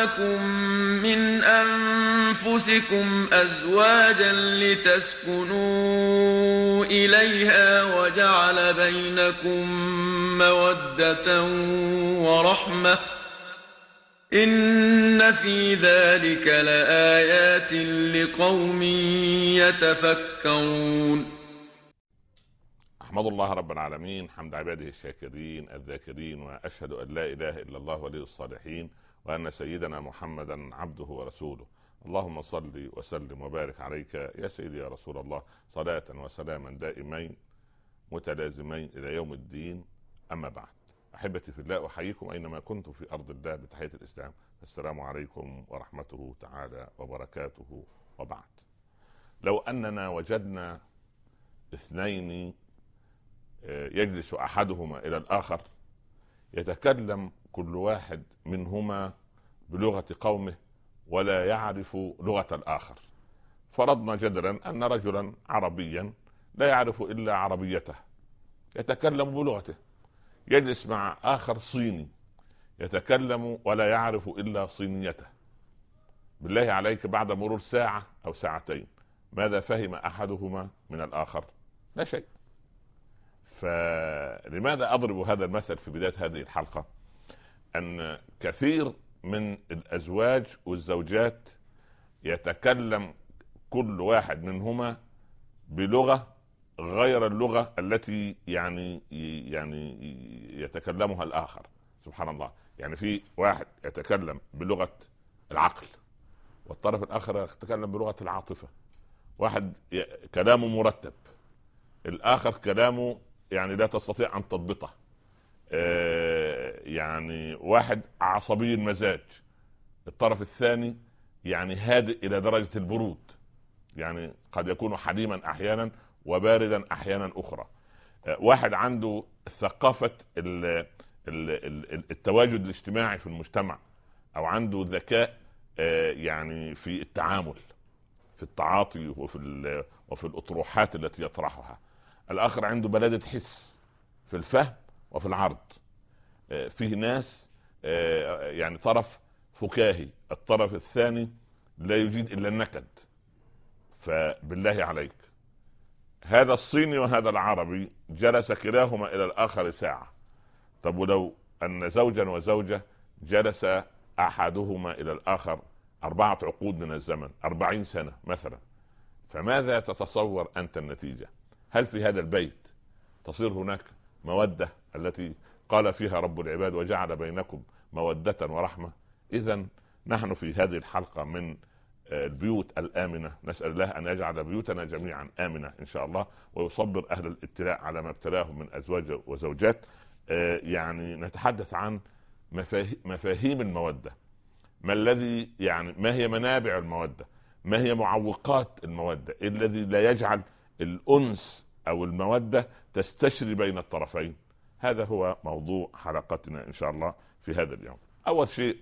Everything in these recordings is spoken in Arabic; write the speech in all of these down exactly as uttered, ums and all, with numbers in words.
لكم من أنفسكم أزواجا لتسكنوا إليها وجعل بينكم مودة ورحمة إن في ذلك لآيات لقوم يتفكرون. أحمد الله رب العالمين حمد عباده الشاكرين الذاكرين، وأشهد أن لا إله إلا الله ولي الصالحين، وأن سيدنا محمدا عبده ورسوله. اللهم صل وسلم وبارك عليك يا سيدي يا رسول الله، صلاة وسلاما دائمين متلازمين إلى يوم الدين. أما بعد، أحبتي في الله، أحييكم أينما كنتم في أرض الله بتحية الإسلام. السلام عليكم ورحمته تعالى وبركاته. وبعد، لو أننا وجدنا اثنين يجلس أحدهما إلى الآخر يتكلم كل واحد منهما بلغة قومه ولا يعرف لغة الآخر، فرضنا جدلا أن رجلا عربيا لا يعرف إلا عربيته يتكلم بلغته، يجلس مع آخر صيني يتكلم ولا يعرف إلا صينيته. بالله عليك، بعد مرور ساعة أو ساعتين ماذا فهم أحدهما من الآخر؟ لا شيء. فلماذا أضرب هذا المثل في بداية هذه الحلقة؟ أن كثير من الأزواج والزوجات يتكلم كل واحد منهما بلغة غير اللغة التي يعني يعني يتكلمها الآخر. سبحان الله، يعني في واحد يتكلم بلغة العقل والطرف الآخر يتكلم بلغة العاطفة. واحد كلامه مرتب، الآخر كلامه يعني لا تستطيع أن تضبطه. آه يعني واحد عصبي المزاج، الطرف الثاني يعني هادئ إلى درجة البرود، يعني قد يكون حليما أحيانا وباردا أحيانا أخرى. آه واحد عنده ثقافة التواجد الاجتماعي في المجتمع، أو عنده ذكاء آه يعني في التعامل، في التعاطي وفي وفي الأطروحات التي يطرحها. الآخر عنده بلادة حس في الفهم وفي العرض. فيه ناس يعني طرف فكاهي، الطرف الثاني لا يجيد إلا النكد. فبالله عليك، هذا الصيني وهذا العربي جلس كلاهما إلى الآخر ساعة. طب ولو أن زوجا وزوجة جلس أحدهما إلى الآخر أربعة عقود من الزمن، أربعين سنة مثلا، فماذا تتصور أنت النتيجة؟ هل في هذا البيت تصير هناك مودة التي قال فيها رب العباد وجعل بينكم مودة ورحمة؟ إذن نحن في هذه الحلقة من البيوت الآمنة نسأل الله أن يجعل بيوتنا جميعا آمنة إن شاء الله، ويصبر أهل الابتلاء على ما ابتلاهم من أزواج وزوجات. يعني نتحدث عن مفاهيم المودة، ما الذي يعني ما هي منابع المودة، ما هي معوقات المودة، الذي لا يجعل الأنس أو المودة تستشري بين الطرفين. هذا هو موضوع حلقتنا إن شاء الله في هذا اليوم. أول شيء،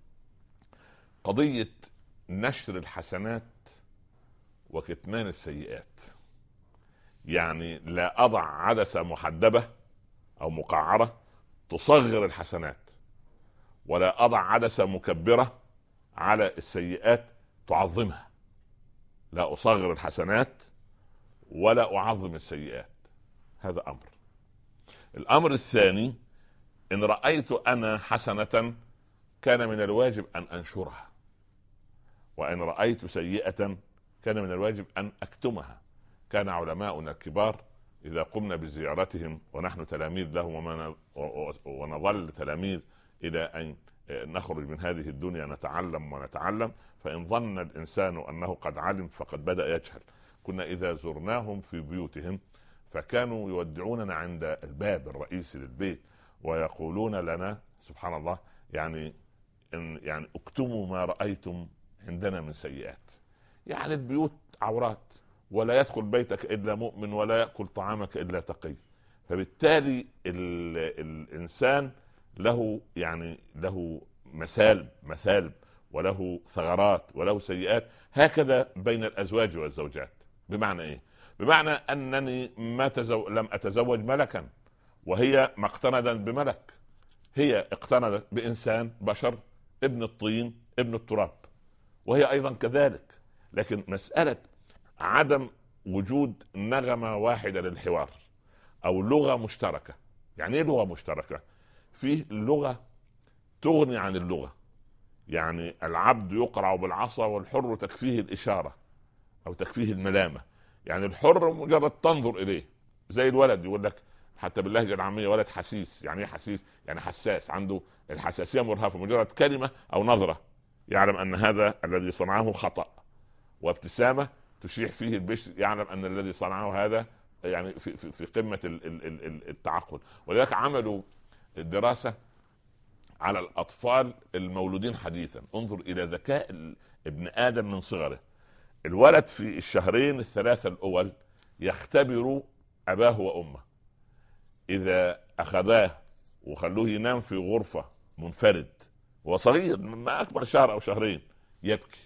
قضية نشر الحسنات وكتمان السيئات. يعني لا أضع عدسة محدبة أو مقعرة تصغر الحسنات، ولا أضع عدسة مكبرة على السيئات تعظمها. لا أصغر الحسنات ولا أعظم السيئات، هذا أمر. الأمر الثاني، إن رأيت أنا حسنة كان من الواجب أن أنشرها، وإن رأيت سيئة كان من الواجب أن أكتمها. كان علماؤنا الكبار إذا قمنا بزيارتهم ونحن تلاميذ لهم ونظل تلاميذ إلى أن نخرج من هذه الدنيا نتعلم ونتعلم، فإن ظن الإنسان أنه قد علم فقد بدأ يجهل. كنا إذا زرناهم في بيوتهم فكانوا يودعوننا عند الباب الرئيسي للبيت ويقولون لنا سبحان الله يعني إن يعني اكتموا ما رأيتم عندنا من سيئات. يعني البيوت عورات، ولا يدخل بيتك إلا مؤمن، ولا يأكل طعامك إلا تقي. فبالتالي الإنسان له يعني له مسالب مثالب وله ثغرات وله سيئات. هكذا بين الأزواج والزوجات. بمعنى إيه؟ بمعنى أنني ما تزو... لم أتزوج ملكا، وهي ما اقتندا بملك، هي اقتندت بإنسان بشر ابن الطين ابن التراب، وهي ايضا كذلك. لكن مسألة عدم وجود نغمة واحدة للحوار او لغة مشتركة. يعني ايه لغة مشتركة؟ فيه لغة تغني عن اللغة، يعني العبد يقرع بالعصا والحر تكفيه الإشارة او تكفيه الملامة. يعني الحر مجرد تنظر اليه، زي الولد يقول لك حتى باللهجة العامية ولد حسيس. يعني ايه حسيس؟ يعني حساس، عنده الحساسية مرهفة، مجرد كلمة او نظرة يعلم ان هذا الذي صنعه خطأ، وابتسامة تشيح فيه البشر يعلم ان الذي صنعه هذا يعني في, في, في قمة التعقل. ولذلك عملوا الدراسة على الأطفال المولودين حديثا. انظر إلى ذكاء ابن آدم من صغره. الولد في الشهرين الثلاثة الأول يختبر أباه وأمه. إذا أخذاه وخلوه ينام في غرفة منفرد وصغير ما أكبر شهر أو شهرين يبكي.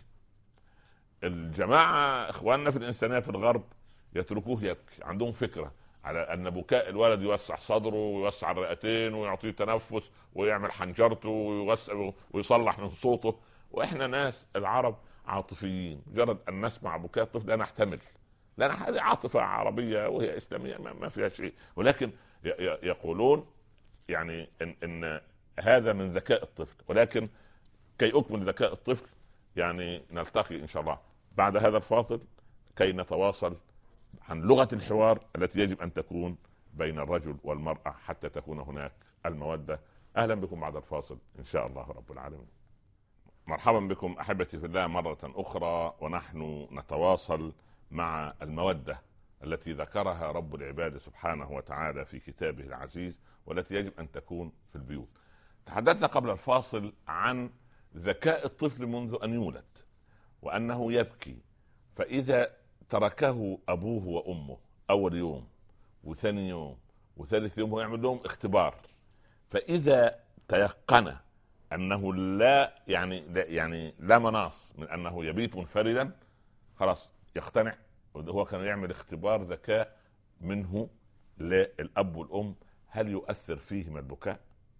الجماعة إخواننا في الإنسانية في الغرب يتركوه يبكي، عندهم فكرة على أن بكاء الولد يوسع صدره ويوسع الرئتين ويعطيه تنفس ويعمل حنجرته ويوسع ويصلح من صوته. وإحنا ناس العرب عاطفيين، مجرد أن نسمع بكاء الطفل لا نحتمل، لأن هذه عاطفة عربية وهي إسلامية ما فيها شيء. ولكن يقولون يعني إن, إن هذا من ذكاء الطفل. ولكن كي أكمل ذكاء الطفل يعني نلتقي إن شاء الله بعد هذا الفاصل كي نتواصل عن لغة الحوار التي يجب أن تكون بين الرجل والمرأة حتى تكون هناك المودة. أهلا بكم بعد الفاصل إن شاء الله رب العالمين. مرحبا بكم أحبتي في الله مرة أخرى، ونحن نتواصل مع المودة التي ذكرها رب العباد سبحانه وتعالى في كتابه العزيز، والتي يجب أن تكون في البيوت. تحدثنا قبل الفاصل عن ذكاء الطفل منذ أن يولد، وأنه يبكي، فإذا تركه أبوه وأمه أول يوم وثاني يوم وثالث يوم ويعمل لهم اختبار، فإذا تيقن أنه لا يعني لا يعني لا مناص من أنه يبيت منفردا خلاص يقتنع. وهو كان يعمل اختبار ذكاء منه للأب والأم، هل يؤثر فيهم البكاء؟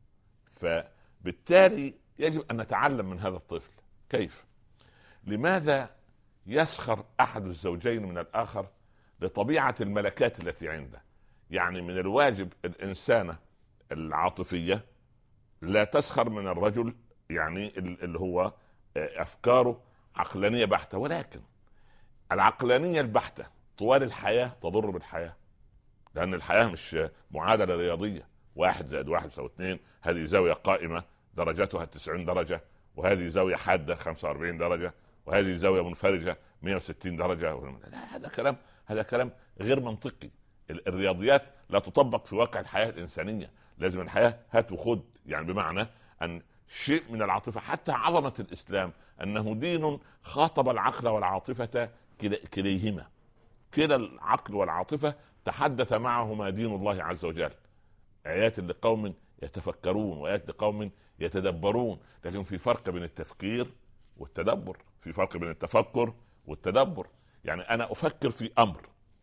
فبالتالي يجب أن نتعلم من هذا الطفل كيف، لماذا يسخر أحد الزوجين من الآخر لطبيعة الملكات التي عنده. يعني من الواجب الإنسانة العاطفية لا تسخر من الرجل يعني اللي هو أفكاره عقلانية بحتة، ولكن العقلانية البحتة طوال الحياة تضر بالحياة، لأن الحياة مش معادلة رياضية واحد زائد واحد يساوي اثنين. هذه زاوية قائمة درجتها تسعين درجة، وهذه زاوية حادة خمسة وأربعين درجة، وهذه زاوية منفرجة مئة وستين درجة. لا، هذا كلام هذا كلام غير منطقي. الرياضيات لا تطبق في واقع الحياة الإنسانية. لازم الحياة هات وخد، يعني بمعنى أن شيء من العاطفة. حتى عظمة الإسلام أنه دين خاطب العقل والعاطفة كليهما، كلا العقل والعاطفة تحدث معهما دين الله عز وجل. آيات لقوم يتفكرون وآيات لقوم يتدبرون. لكن في فرق بين التفكير والتدبر، في فرق بين التفكر والتدبر. يعني أنا أفكر في أمر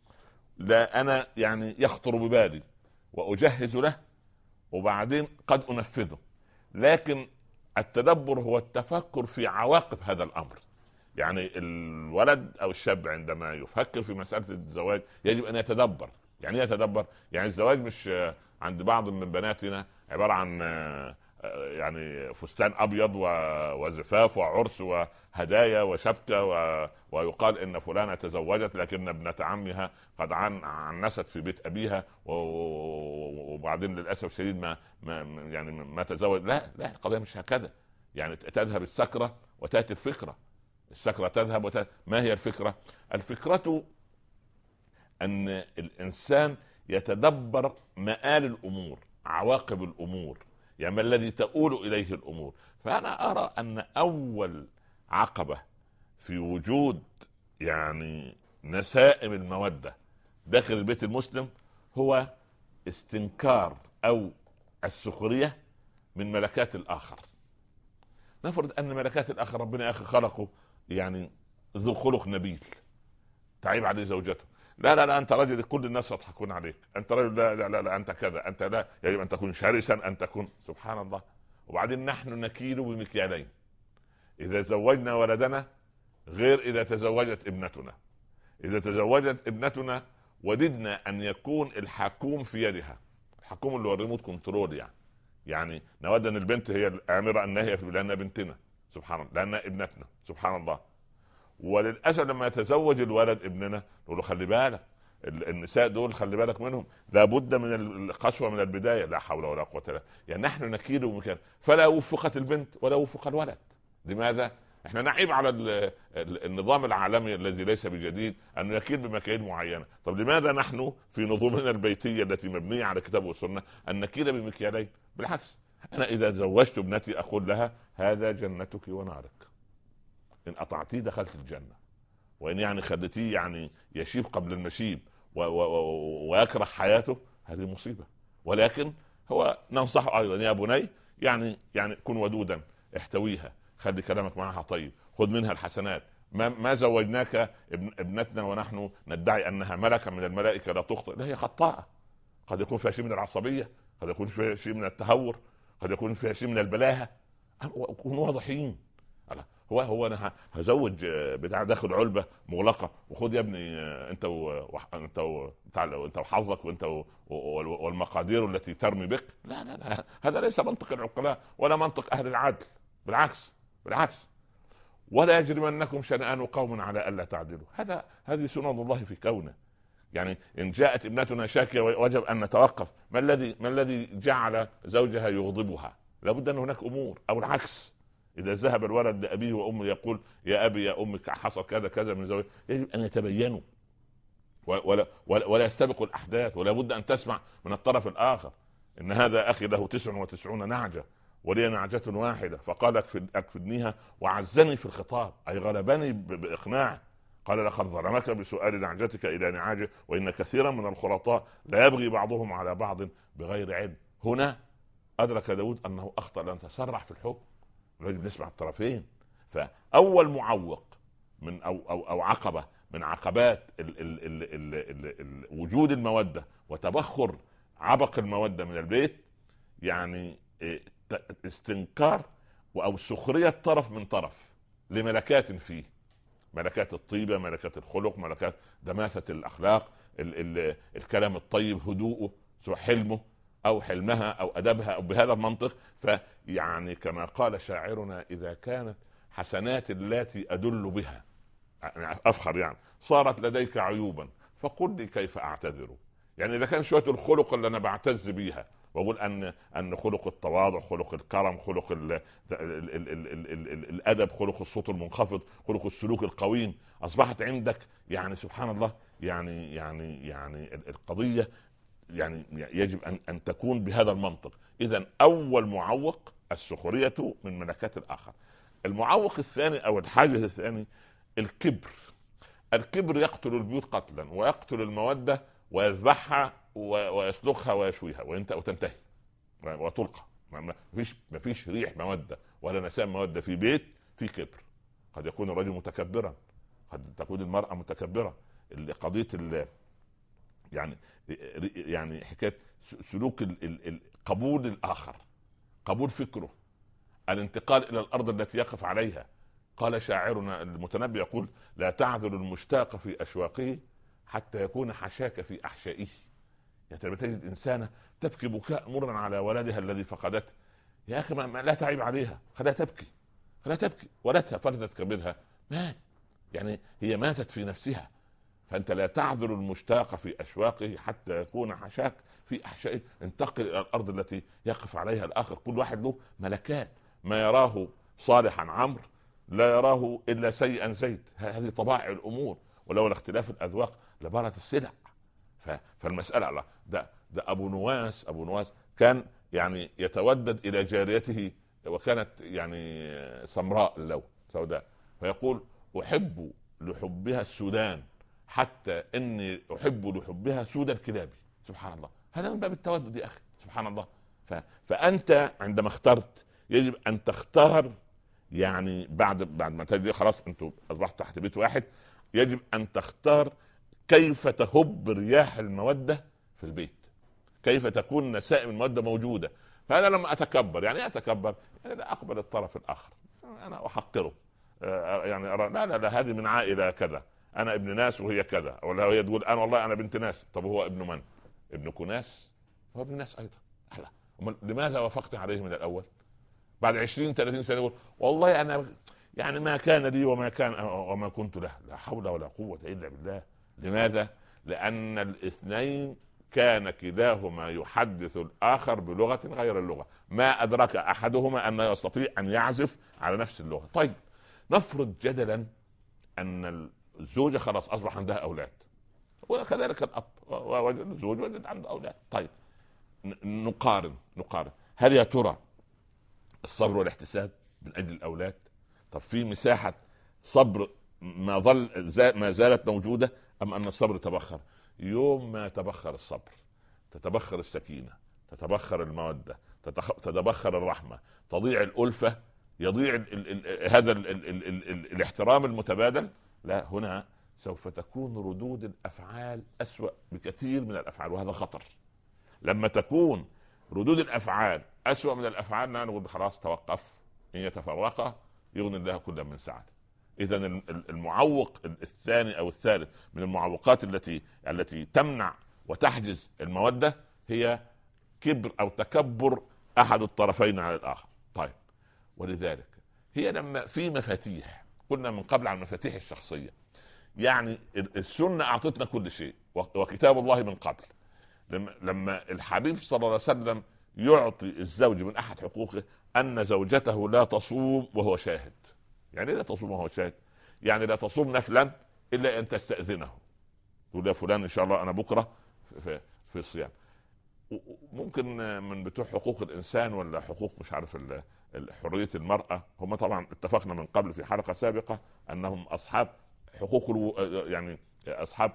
لا أنا يعني يخطر ببالي وأجهز له وبعدين قد أنفذه، لكن التدبر هو التفكر في عواقب هذا الأمر. يعني الولد أو الشاب عندما يفكر في مسألة الزواج يجب أن يتدبر. يعني يتدبر يعني الزواج مش عند بعض من بناتنا عبارة عن يعني فستان أبيض وزفاف وعرس وهدايا وشبكة و... ويقال إن فلانة تزوجت لكن ابنة عمها قد عن عنست في بيت أبيها و... وبعدين للأسف الشديد ما... ما يعني ما تزوج. لا لا، القضية مش هكذا. يعني تذهب السكرة وتأتي الفكرة، السكرة تذهب وت... ما هي الفكرة؟ الفكرة أن الإنسان يتدبر مآل الأمور، عواقب الأمور، يعني ما الذي تؤول إليه الأمور. فأنا أرى أن أول عقبة في وجود يعني نسائم المودة داخل البيت المسلم هو استنكار أو السخرية من ملكات الآخر. نفرض أن ملكات الآخر ربنا يا أخي خلقه يعني ذو خلق نبيل، تعيب عليه زوجته، لا لا لا أنت رجل كل الناس يضحكون عليك، أنت رجل لا لا لا, لا أنت كذا، أنت لا يجب أن تكون شرسا، أن تكون سبحان الله. وبعدين نحن نكيل بمكيالين، اذا زوجنا ولدنا غير اذا تزوجت ابنتنا. اذا تزوجت ابنتنا وددنا ان يكون الحكوم في يدها، الحكوم اللي هو الريموت كنترول، يعني يعني نود ان البنت هي الامره الناهيه لانها بنتنا سبحان الله، لانها ابنتنا سبحان الله. وللاسف لما يتزوج الولد ابننا نقول له خلي بالك، النساء دول خلي بالك منهم، لابد من القسوه من البدايه. لا حول ولا قوه الا بالله. يعني نحن نكيل ومكان، فلا وفقت البنت ولا وفق الولد. لماذا؟ احنا نعيب على النظام العالمي الذي ليس بجديد انه يكيل بمكاييل معينه. طب لماذا نحن في نظامنا البيتيه التي مبنيه على كتاب والسنه ان نكيل بمكيالين؟ بالعكس، انا اذا زوجت ابنتي اقول لها هذا جنتك ونارك، ان اطعتيه دخلت الجنه، وان يعني خليتيه يعني يشيب قبل المشيب و- و- ويكره حياته هذه مصيبه. ولكن هو ننصحه ايضا يا بني يعني يعني كن ودودا، احتويها، خلي كلامك معها طيب، خذ منها الحسنات. ما, ما زوجناك ابن ابنتنا ونحن ندعي انها ملكه من الملائكه لا تخطئ، لا، هي خطاءه. قد يكون فيها شيء من العصبيه، قد يكون فيها شيء من التهور، قد يكون فيها شيء من البلاهه. كونوا واضحين. هو هو انا هزوج بتاع داخل علبه مغلقه وخد يا ابني انت وانت انت وحظك وانت والمقادير التي ترمي بك. لا لا لا، هذا ليس منطق العقلاء ولا منطق اهل العدل. بالعكس بالعكس. ولا يجرمنكم شنآن قوم على الا تعدلوا. هذا هذه سنن الله في كونه. يعني ان جاءت ابنتنا شاكيه وجب ان نتوقف. ما الذي ما الذي جعل زوجها يغضبها؟ لابد ان هناك امور. او العكس، إذا ذهب الولد لأبيه وأمه يقول يا أبي يا أمي حصل كذا كذا من زوجي، يجب أن يتبينوا ولا, ولا, ولا يستبقوا الأحداث، ولا بد أن تسمع من الطرف الآخر إن هذا أخي له تسع وتسعون نعجة ولي نعجة واحدة، فقال أكفدنيها وعزني في الخطاب، أي غلبني بإقناع. قال لقد ظلمك بسؤال نعجتك إلى نعاجه وإن كثيرا من الخلطاء لا يبغي بعضهم على بعض بغير علم. هنا أدرك داود أنه أخطأ لأن تسرع في الحكم، يجب نسمع الطرفين. فأول معوق من أو أو أو عقبة من عقبات ال ال ال ال ال ال وجود المودة وتبخر عبق المودة من البيت، يعني استنكار أو سخرية طرف من طرف لملكات فيه، ملكات الطيبة، ملكات الخلق، ملكات دماثة الأخلاق، ال ال الكلام الطيب، هدوءه، سواء حلمه أو حلمها أو أدبها أو بهذا المنطق. فيعني كما قال شاعرنا إذا كانت حسنات التي أدل بها، يعني أفخر، يعني صارت لديك عيوبا فقل لي كيف أعتذر. يعني إذا كان شوية الخلق اللي أنا بعتز بيها وأقول أن أن خلق التواضع، خلق الكرم، خلق ال ال ال ال ال ال ال الأدب، خلق الصوت المنخفض، خلق السلوك القويم، أصبحت عندك يعني سبحان الله يعني يعني يعني القضية يعني يجب أن أن تكون بهذا المنطق. إذن أول معوق السخرية من ملكات الآخر. المعوق الثاني أو الحاجز الثاني الكبر. الكبر يقتل البيوت قتلا ويقتل المودة ويذبحها ويسلخها ويشويها وتنتهي وتلقى. ما فيش ما فيش ريح مودة ولا نسام مودة في بيت في كبر. قد يكون الرجل متكبرا، قد تكون المرأة متكبرة. قضية يعني يعني حكايه سلوك قبول الاخر، قبول فكره، الانتقال الى الارض التي يقف عليها. قال شاعرنا المتنبي يقول لا تعذر المشتاق في اشواقه حتى يكون حشاك في احشائه. يعني لما تجد انسانه تبكي بكاء مرا على ولدها الذي فقدته، يا اخي ما لا تعيب عليها، خليها تبكي، خليها تبكي. ولدها فردت كبدها مات، يعني هي ماتت في نفسها. فأنت لا تعذر المشتاق في أشواقه حتى يكون حشاك في أحشائه. انتقل إلى الأرض التي يقف عليها الآخر. كل واحد له ملكات، ما يراه صالحا عمرو لا يراه إلا سيئا زيد. هذه طبائع الأمور، ولولا اختلاف الأذواق لبارت السلع. فالمسألة ده ده أبو نواس أبو نواس كان يعني يتودد إلى جاريته وكانت يعني سمراء اللون سوداء، فيقول أحب لحبها السودان حتى اني احب لحبها سود الكلاب. سبحان الله، هذا من باب التودد يا اخي. سبحان الله. ف... فانت عندما اخترت يجب ان تختار، يعني بعد بعد ما تجي خلاص انتوا اصبحت تحت بيت واحد، يجب ان تختار كيف تهب رياح الموده في البيت، كيف تكون نسائم الموده موجوده. فانا لما اتكبر، يعني اتكبر يعني لا اقبل الطرف الاخر، انا احقره، يعني أرى لا لا لا هذه من عائله كذا، انا ابن ناس وهي كذا، ولا هي تقول انا والله انا بنت ناس. طب هو ابن من؟ ابن كناس هو ابن ناس ايضا. لماذا وافقت عليه من الاول؟ بعد عشرين ثلاثين سنه يقول والله انا يعني ما كان لي وما كان وما كنت له. لا حول ولا قوه الا بالله. لماذا؟ لان الاثنين كان كلاهما يحدث الآخر بلغة غير اللغة، ما أدرك أحدهما أن يستطيع أن يعزف على نفس اللغة. طيب نفرض جدلا أن الزوجة خلاص أصبح عندها أولاد، وكذلك الأب وجد الزوج وجد عنده أولاد. طيب نقارن نقارن هل يا ترى الصبر والاحتساب من أجل الأولاد؟ طب في مساحة صبر ما ظل ما زالت موجودة، أم أن الصبر تبخر؟ يوم ما تبخر الصبر تتبخر السكينة، تتبخر المودة، تتبخر الرحمة، تضيع الألفة، يضيع ال ال ال هذا ال ال ال ال ال الاحترام المتبادل. لا، هنا سوف تكون ردود الأفعال أسوأ بكثير من الأفعال، وهذا خطر. لما تكون ردود الأفعال أسوأ من الأفعال نقول خلاص توقف، إن يتفرقا يغني الله كلا من سعته. إذا المعوق الثاني أو الثالث من المعوقات التي التي تمنع وتحجز المودة هي كبر أو تكبر أحد الطرفين على الآخر. طيب، ولذلك هي لما في مفاتيح، قلنا من قبل عن المفاتيح الشخصية، يعني السنة أعطتنا كل شيء وكتاب الله من قبل. لما الحبيب صلى الله عليه وسلم يعطي الزوج من أحد حقوقه أن زوجته لا تصوم وهو شاهد. يعني لا تصوم وهو شاهد، يعني لا تصوم نفلا إلا أن تستأذنه، تقول يا فلان إن شاء الله أنا بكرة في, في الصيام. ممكن من بتوع حقوق الإنسان ولا حقوق مش عارف حرية المرأة، هم طبعا اتفقنا من قبل في حلقة سابقة أنهم أصحاب حقوق الو... يعني أصحاب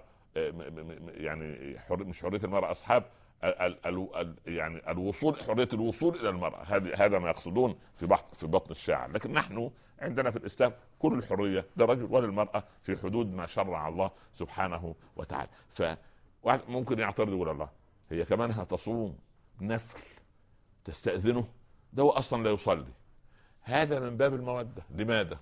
يعني حر... مش حرية المرأة، أصحاب ال... ال... ال... يعني الوصول، حرية الوصول إلى المرأة. هذا هذا ما يقصدون في بطن في بطن الشاعر. لكن نحن عندنا في الإسلام كل الحرية للرجل وللمرأة في حدود ما شرع الله سبحانه وتعالى. فممكن يعترض يقول الله هي كمان هتصوم نفل تستأذنه؟ ده هو أصلا لا يصلي. هذا من باب المودة. لماذا؟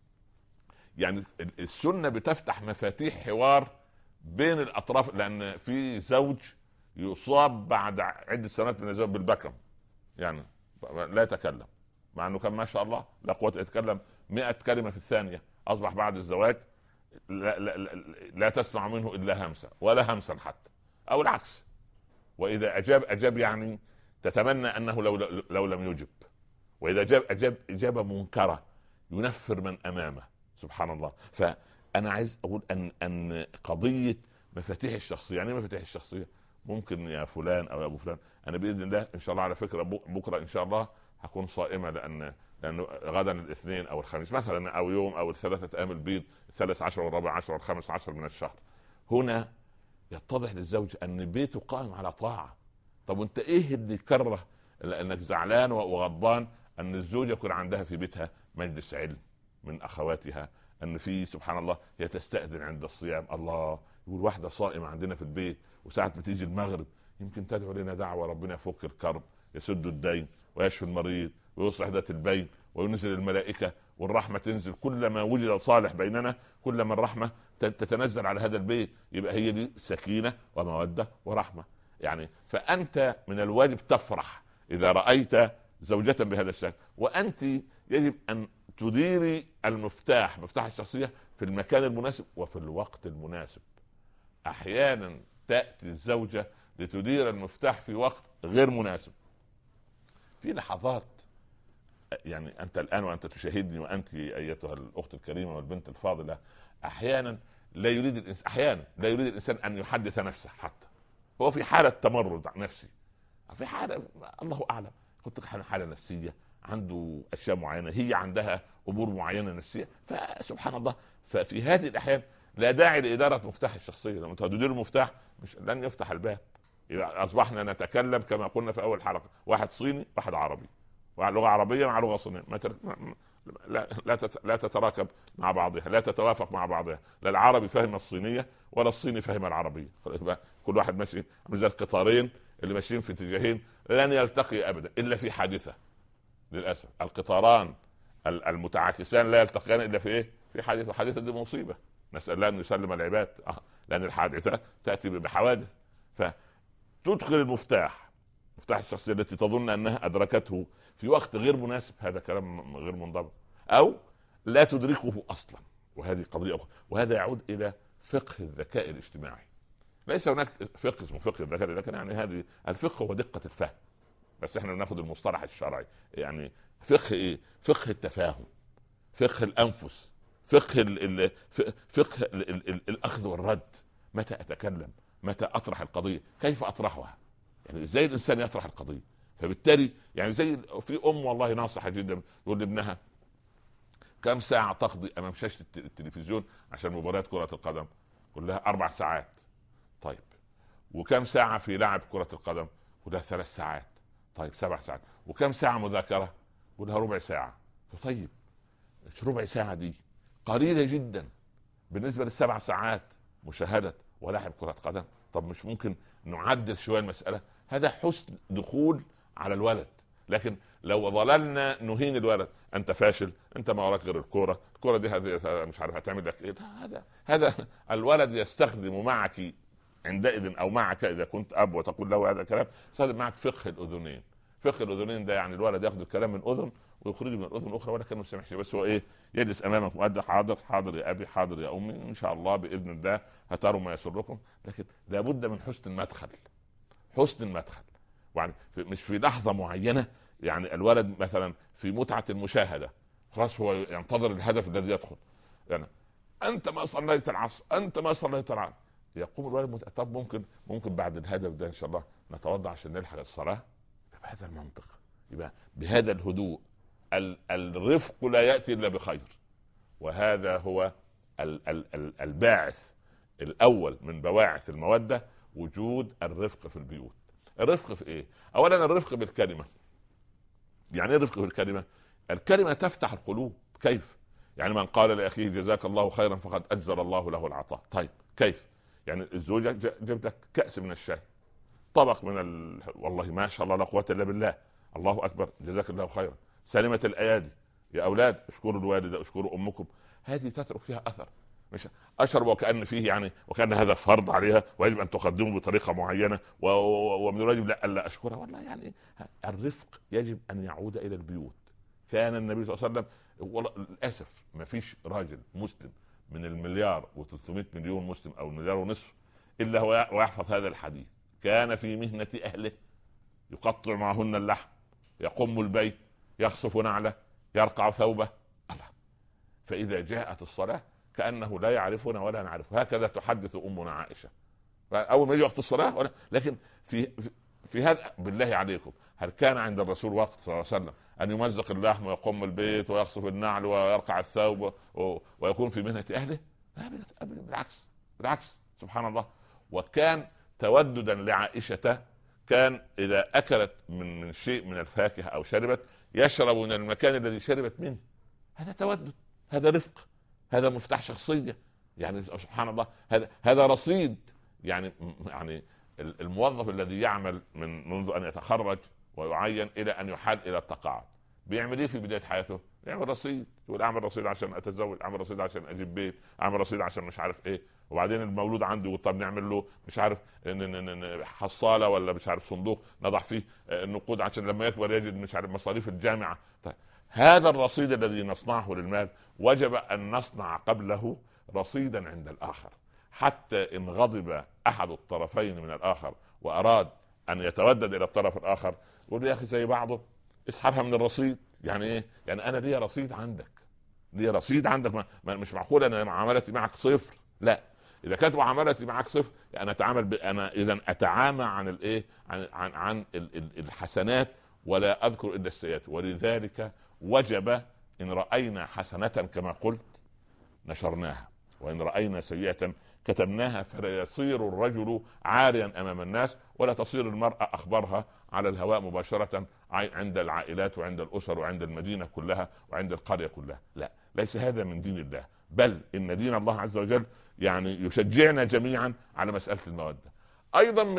يعني السنة بتفتح مفاتيح حوار بين الأطراف، لأن في زوج يصاب بعد عدة سنوات من الزواج بالبكم، يعني لا يتكلم، مع أنه كان ما شاء الله لا قوة يتكلم مئة كلمة في الثانية، أصبح بعد الزواج لا, لا, لا, لا تسمع منه إلا همسة ولا همسا حتى، أو العكس. وإذا أجاب أجاب يعني تتمنى أنه لو, لو لم يجب. وإذا أجاب أجاب إجابة منكرة ينفر من أمامه، سبحان الله. فأنا عايز أقول أن أن قضية مفاتيح الشخصية، يعني مفاتيح الشخصية ممكن يا فلان أو يا أبو فلان، أنا بإذن الله إن شاء الله، على فكرة بكرة إن شاء الله هكون صائمة، لأن لأنه غدا الاثنين أو الخميس مثلا، أو يوم أو الثلاثة أيام البيض، الثالث عشر والرابع عشر والخامس عشر من الشهر. هنا يتضح للزوج أن بيته قائم على طاعة. طب وانت ايه اللي يكره لانك زعلان وغضبان ان الزوجة يكون عندها في بيتها مجلس علم من اخواتها، ان في سبحان الله هي تستأذن عند الصيام؟ الله، يقول واحدة صائمة عندنا في البيت وساعة ما تيجي المغرب يمكن تدعو لنا دعوة ربنا يفك الكرب، يسد الدين ويشفي المريض ويصلح ذات البين وينزل الملائكة والرحمة تنزل. كلما وجد صالح بيننا كلما الرحمة تتنزل على هذا البيت. يبقى هي دي سكينة ومودة ورحمة. يعني فأنت من الواجب تفرح إذا رأيت زوجة بهذا الشكل، وأنت يجب أن تديري المفتاح، مفتاح الشخصية، في المكان المناسب وفي الوقت المناسب. أحيانا تأتي الزوجة لتدير المفتاح في وقت غير مناسب، في لحظات. يعني أنت الآن وأنت تشاهدني، وأنت أيتها الأخت الكريمة والبنت الفاضلة، أحيانا لا يريد الإنسان أحيانا لا يريد الإنسان أن يحدث نفسه، حتى هو في حالة تمرد نفسي، في حالة الله أعلم، قلت حالة نفسية، عنده أشياء معينة، هي عندها أمور معينة نفسية، فسبحان الله. ففي هذه الأحيان لا داعي لإدارة مفتاح الشخصية. لما تدير المفتاح مش لن يفتح الباب. إذا أصبحنا نتكلم كما قلنا في أول حلقة، واحد صيني واحد عربي، واحد لغة عربية مع لغة صينية، ما تر... لا لا لا تتراكب مع بعضها، لا تتوافق مع بعضها. لا العربي فهم الصينية ولا الصيني فهم العربية. كل واحد ماشي زي القطارين اللي ماشيين في اتجاهين لن يلتقي أبدا إلا في حادثة. للأسف القطاران المتعاكسان لا يلتقيان الا في ايه؟ في حادثه، وحادثه دي مصيبه، نسال الله ان يسلم العباد، آه. لان الحادثه تاتي بحوادث. فتدخل المفتاح، مفتاح الشخصيه التي تظن انها ادركته في وقت غير مناسب، هذا كلام غير منضبط، او لا تدركه اصلا، وهذه قضيه اخرى. وهذا يعود الى فقه الذكاء الاجتماعي. ليس هناك فقه اسمه فقه الذكاء، لكن يعني هذه الفقه هو دقه الفهم، بس احنا بناخذ المصطلح الشرعي. يعني فقه ايه؟ فقه التفاهم، فقه الانفس، فقه ال ال فقه ال ال ال الاخذ والرد. متى اتكلم؟ متى اطرح القضيه؟ كيف اطرحها؟ يعني ازاي الانسان يطرح القضيه؟ فبالتالي يعني زي في ام والله ناصحه جدا تقول لابنها كم ساعه تقضي امام شاشه التلفزيون عشان مباريات كره القدم؟ قول لها اربع ساعات. طيب وكم ساعه في لعب كره القدم؟ قول لها ثلاث ساعات. طيب سبع ساعات. وكم ساعه مذاكره؟ قول لها ربع ساعه. طيب ربع ساعه دي قليله جدا بالنسبه للسبع ساعات مشاهده ولعب كره قدم. طب مش ممكن نعدل شويه المساله؟ هذا حسن دخول على الولد. لكن لو ظللنا نهين الولد، انت فاشل، انت ما وراك غير الكوره، الكوره دي هذه مش عارف هتعمل لك ايه، هذا هذا الولد يستخدم معك عندئذ او معك اذا كنت اب وتقول له هذا الكلام، يستخدم معك فقه الاذنين. فقه الاذنين ده يعني الولد ياخذ الكلام من اذن ويخرجه من الاذن الاخرى ولا كانه سمع شيء، بس هو ايه؟ يجلس امامك مؤدب، حاضر حاضر يا ابي، حاضر يا امي، ان شاء الله باذن الله هتروا ما يسركم. لكن لابد من حسن المدخل، حسن المدخل. يعني مش في لحظه معينه، يعني الولد مثلا في متعه المشاهده خلاص هو ينتظر الهدف الذي يدخل. يعني انت ما صليت العصر، انت ما صليت العصر، يقوم الولد مت... طب ممكن ممكن بعد الهدف ده ان شاء الله نتوضا عشان نلحق الصلاه. بهذا المنطق، يبقى بهذا الهدوء. ال... الرفق لا ياتي الا بخير، وهذا هو ال... ال... ال... الباعث الاول من بواعث الموده، وجود الرفق في البيوت. الرفق في ايه؟ اولا الرفق بالكلمه. يعني ايه الرفق بالكلمه؟ الكلمه تفتح القلوب. كيف؟ يعني من قال لاخيه جزاك الله خيرا فقد اجزل الله له العطاء. طيب كيف؟ يعني الزوجه جبتك كاس من الشاي، طبق من ال... والله ما شاء الله لا قوه الا بالله، الله اكبر، جزاك الله خيرا، سلمت الايادي، يا اولاد اشكروا الوالده، اشكروا امكم. هذه تترك فيها اثر، مش اشرب وكان فيه يعني وكان هذا فرض عليها ويجب ان تقدمه بطريقه معينه و... و... ومن الواجب لا الا اشكرها. والله يعني الرفق يجب ان يعود الى البيوت. كان النبي صلى الله عليه وسلم، والله للاسف ما فيش راجل مسلم من المليار وثلاثمائة مليون مسلم او المليار ونصف الا هو ويحفظ هذا الحديث. كان في مهنه اهله يقطع معهن اللحم، يقم البيت، يخصف نعله، يرقع ثوبه. الله. فاذا جاءت الصلاه كانه لا يعرفنا ولا نعرفه. هكذا تحدث امنا عائشه اول ما يجي وقت الصلاه ولا. لكن في في, في هذا بالله عليكم، هل كان عند الرسول وقت صلى الله عليه وسلم ان يمزق اللحم ويقوم البيت ويخصف النعل ويرقع الثوب ويكون في مهنه اهله؟ ابدا ابدا، بالعكس بالعكس، سبحان الله. وكان توددا لعائشه، كان اذا اكلت من من شيء من الفاكهه او شربت يشرب من المكان الذي شربت منه. هذا تودد، هذا رفق، هذا مفتاح شخصيه. يعني سبحان الله، هذا هذا رصيد. يعني يعني الموظف الذي يعمل من منذ ان يتخرج ويعين الى ان يحال الى التقاعد بيعمل ايه في بدايه حياته؟ يعمل رصيد، يقول اعمل رصيد عشان اتزوج، اعمل رصيد عشان اجيب بيت، اعمل رصيد عشان مش عارف ايه. وبعدين المولود عنده طب نعمل له مش عارف حصاله ولا مش عارف صندوق نضع فيه النقود عشان لما يكبر يجد مش عارف مصاريف الجامعه. طيب هذا الرصيد الذي نصنعه للمال وجب ان نصنع قبله رصيدا عند الاخر، حتى ان غضب احد الطرفين من الاخر واراد ان يتودد الى الطرف الاخر يقول يا اخي زي بعضه اسحبها من الرصيد. يعني ايه؟ يعني انا لي رصيد عندك، لي رصيد عندك. ما مش معقول انا معاملتي معك صفر. لا، اذا كانت معاملتي معك صفر انا اتعامل ب... انا اذا اتعامى عن الايه عن عن, عن الحسنات ولا اذكر الا السيئات. ولذلك وجب ان راينا حسنه كما قلت نشرناها، وان راينا سيئه كتبناها، فلا يصير الرجل عاريا امام الناس، ولا تصير المراه اخبارها على الهواء مباشره عند العائلات وعند الاسر وعند المدينه كلها وعند القريه كلها. لا، ليس هذا من دين الله، بل ان دين الله عز وجل يعني يشجعنا جميعا على مساله الموده. ايضا من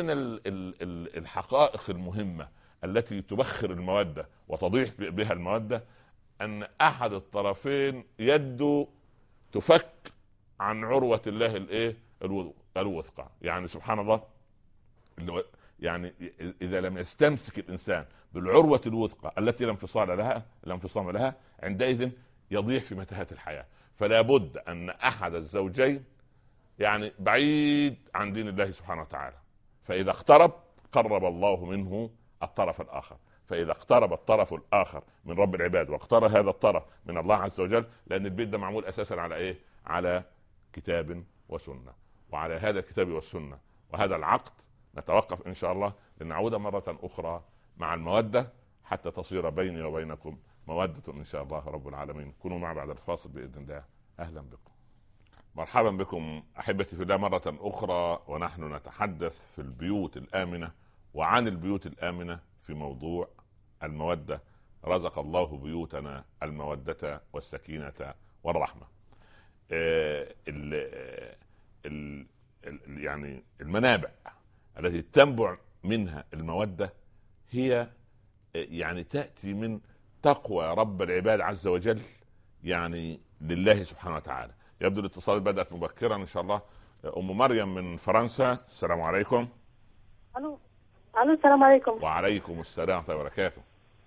الحقائق المهمه التي تبخر الموده وتضيع بها الموده ان احد الطرفين يده تفك عن عروة الله الايه الوثقى. يعني سبحان الله، يعني اذا لم يستمسك الانسان بالعروة الوثقى التي لا انفصال لها لا انفصام لها، عندئذ يضيع في متاهات الحياة. فلا بد ان احد الزوجين يعني بعيد عن دين الله سبحانه وتعالى، فاذا اقترب قرب الله منه الطرف الاخر. فاذا اقترب الطرف الاخر من رب العباد واقترب هذا الطرف من الله عز وجل، لان البيت ده معمول اساسا على ايه؟ على كتاب وسنة، وعلى هذا الكتاب والسنة وهذا العقد نتوقف ان شاء الله لنعود مرة اخرى مع المودة حتى تصير بيني وبينكم مودة ان شاء الله رب العالمين. كونوا معي بعد الفاصل باذن الله. اهلا بكم، مرحبا بكم احبتي في الله مرة اخرى، ونحن نتحدث في البيوت الامنة وعن البيوت الامنة في موضوع المودة. رزق الله بيوتنا المودة والسكينة والرحمة. آه ال ال ال يعني المنابع التي تنبع منها المودة هي آه يعني تأتي من تقوى رب العباد عز وجل، يعني لله سبحانه وتعالى. يبدو الاتصال بدأت مبكرا ان شاء الله. ام مريم من فرنسا، السلام عليكم. الو الو السلام عليكم. وعليكم السلام ورحمة الله وبركاته.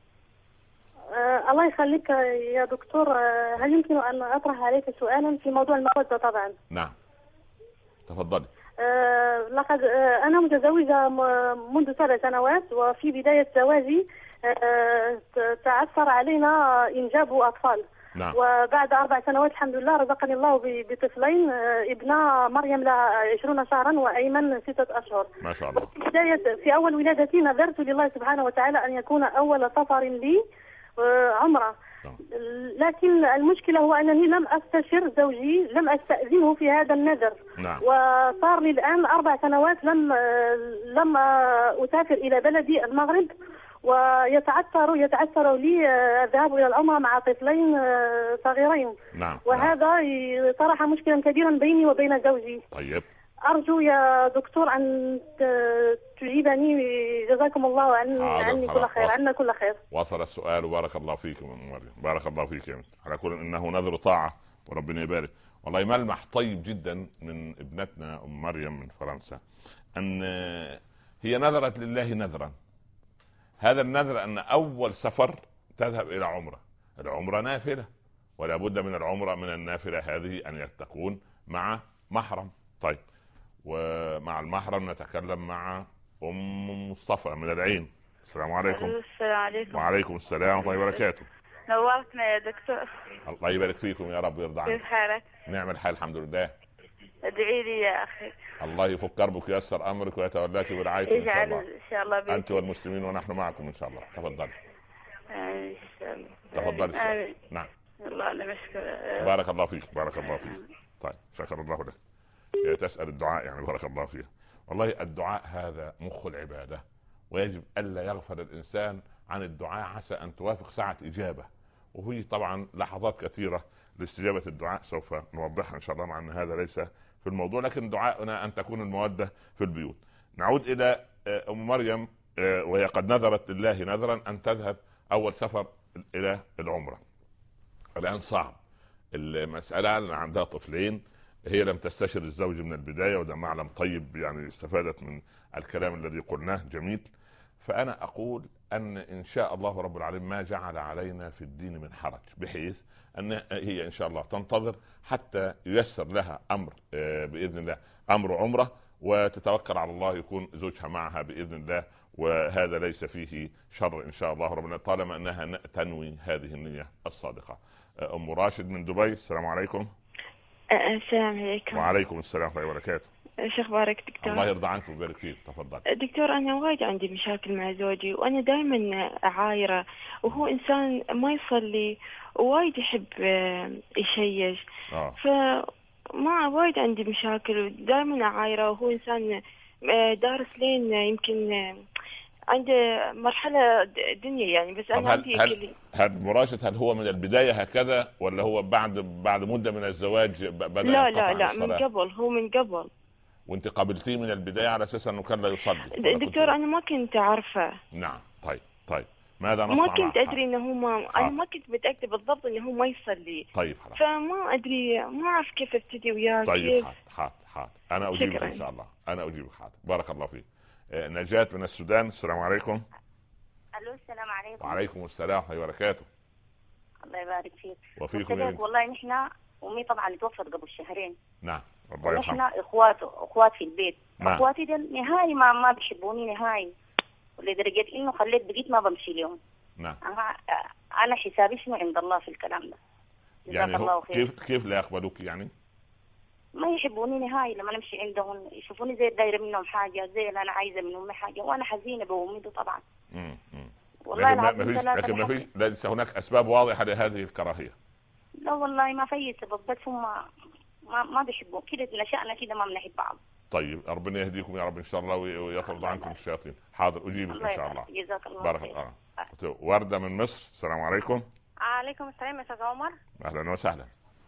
آه الله يخليك يا دكتور، آه هل يمكن ان اطرح عليك سؤالا في موضوع المودة؟ طبعا. نعم تفضلي. آه لقد آه انا متزوجة منذ سبع سنوات، وفي بداية زواجي آه تعثر علينا انجاب اطفال. نعم. وبعد أربع سنوات الحمد لله رزقني الله بطفلين، ابنة مريم لها عشرون شهرا وأيمن ستة أشهر. ما شاء الله. في بداية في أول ولادتي نذرت لله سبحانه وتعالى أن يكون أول سفر لي عمرة. نعم. لكن المشكلة هو أنني لم أستشر زوجي، لم أستأذنه في هذا النذر. نعم. وصار لي الآن أربع سنوات لم لم أسافر إلى بلدي المغرب، ويتعثر يتعثر لي الذهاب الى العمره مع طفلين صغيرين. نعم. وهذا طرح مشكلا كبيرا بيني وبين زوجي. طيب ارجو يا دكتور ان تجيبني، جزاكم الله عن عني كل خير، عنا كل خير. وصل السؤال وبارك الله فيكم ام مريم، بارك الله فيك يا على كل انه نذر طاعه وربنا يبارك. والله ملمح طيب جدا من ابنتنا ام مريم من فرنسا، ان هي نذرت لله نذرا. هذا النذر أن أول سفر تذهب إلى عمرة. العمرة نافلة، ولا بد من العمرة من النافلة هذه أن تكون مع محرم. طيب، ومع المحرم نتكلم مع أم مصطفى من العين. السلام عليكم. السلام عليكم. وعليكم السلام ورحمة الله وبركاته. نورتنا يا دكتور. الله يبارك فيكم، يا رب يرضى عنك. كيف حالك؟ نعم الحال الحمد لله. ادعي لي يا أخي. الله يفك كربك وييسر امرك ويتولاك برعايته ان شاء الله. ان شاء الله بيك. انت والمسلمين ونحن معكم ان شاء الله. تفضلي. ان شاء الله. تفضلي. آمين. نعم. الله انا مشكور. بارك الله فيك، بارك الله فيك. طيب شكر الله لك. هي تسأل الدعاء يعني بارك الله فيها. والله الدعاء هذا مخ العبادة، ويجب ألا يغفل الإنسان عن الدعاء عسى أن توافق ساعة إجابة. وهي طبعا لحظات كثيرة لاستجابة الدعاء سوف نوضحها إن شاء الله، مع أن هذا ليس في الموضوع، لكن دعاءنا أن تكون المودة في البيوت. نعود إلى أم مريم، وهي قد نذرت لله نذرا أن تذهب أول سفر إلى العمرة. الآن صعب المسألة، أن عندها طفلين، هي لم تستشر الزوج من البداية، وده معلم طيب يعني استفادت من الكلام الذي قلناه جميل. فأنا أقول أن إن شاء الله رب العالمين ما جعل علينا في الدين من حرج، بحيث أن هي إن شاء الله تنتظر حتى ييسر لها أمر بإذن الله، أمر عمرة، وتتوكل على الله يكون زوجها معها بإذن الله، وهذا ليس فيه شر إن شاء الله ربنا، طالما أنها تنوي هذه النية الصادقة. أم راشد من دبي، السلام عليكم. السلام عليكم. وعليكم السلام ورحمة الله وبركاته. شو اخبارك دكتور؟ الله يرضى عنك ويبارك فيك. تفضل. دكتور انا وايد عندي مشاكل مع زوجي، وانا دائما اعايره، وهو انسان ما يصلي ووايد يحب يشيش. اه فما وايد عندي مشاكل ودائما اعايره، وهو انسان دارس لين يمكن عنده مرحلة دنيا يعني، بس أنا عندي هل, هل مراشد هل هو من البداية هكذا، ولا هو بعد بعد مدة من الزواج بدأ؟ لا لا لا من قبل، هو من قبل. وانت قابلتيه من البداية على أساس أنه كان لا يصلي؟ دكتور أنا ما كنت أعرفه. نعم. طيب طيب ماذا نصنع؟ ما كنت ادري انه هو ما انا ما كنت متاكده بالضبط انه هو ما يصلي. طيب خلاص. فما ادري، ما اعرف كيف ابتدي وياه. طيب حاضر حاضر حاضر انا اجيبك ان شاء الله، انا اجيبك. حاضر، بارك الله فيك. آه نجاة من السودان، السلام عليكم. الو السلام عليكم. وعليكم السلام ورحمه الله وبركاته. الله يبارك فيك. وفيكم يا بنتي. والله نحن امي طبعا توفت قبل شهرين. نعم الله يرحمه. نحن اخوات اخوات في البيت. نعم. اخواتي دول نهائي ما ما بيحبوني نهائي، لدرجه انه خليت بقيت ما بمشي لهم. نعم. انا انا حسابي شنو عند الله في الكلام ده. يعني الله خير. كيف كيف لا يقبلوك يعني؟ ما يحبوني نهائي لما نمشي عندهم، يشوفوني زي دايره منهم حاجه، زي اللي انا عايزه من امي حاجه، وانا حزينه بامي طبعا. امم والله لكن ما فيش لكن ما فيش ليس هناك اسباب واضحه لهذه الكراهيه. لا والله ما في سبب، بس هم ما ما بيحبوا كده، نشأنا كده ما بنحب بعض. طيب ربنا يهديكم يا رب ان شاء الله ويطرد عنكم الشياطين. حاضر اجيبك ان شاء الله. جزاك الله بارك الله. ورده من مصر، السلام عليكم. عليكم السلام يا استاذ عمر. اهلا وسهلا.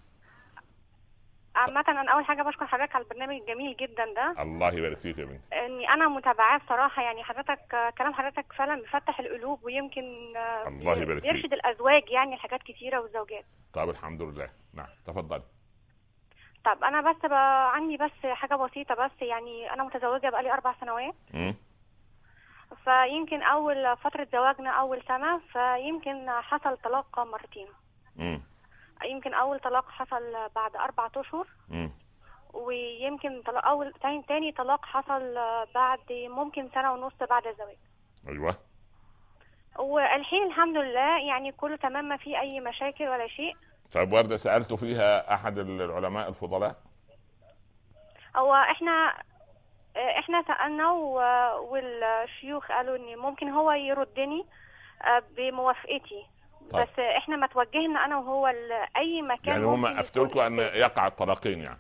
عامة أنا أول حاجة بشكر حضرتك على البرنامج الجميل جدا ده. الله يبارك فيك يا بنتي. إني أنا متابعاه بصراحة، يعني حضرتك كلام حضرتك فعلا بيفتح القلوب، ويمكن الله يبارك فيك بيرشد الأزواج يعني لحاجات كتيرة والزوجات. طب الحمد لله. نعم تفضل. طب أنا بس بقى عندي بس حاجة بسيطة، بس يعني أنا متزوجة بقالي أربع سنوات. امم فيمكن أول فترة زواجنا أول سنة فيمكن حصل طلاق مرتين. امم يمكن اول طلاق حصل بعد اربعة اشهر. امم ويمكن طلاق اول تاني, تاني طلاق حصل بعد ممكن سنه ونص بعد الزواج. ايوه. والحين الحمد لله يعني كله تمام، ما في اي مشاكل ولا شيء. طيب ورده سالته فيها احد العلماء الفضلاء؟ هو احنا احنا سالنا والشيوخ قالوا ان ممكن هو يردني بموافقتي. طيب. بس احنا ما توجهنا انا وهو لاي مكان. يعني هم افتوا لكم ان يقع الطلاقين يعني؟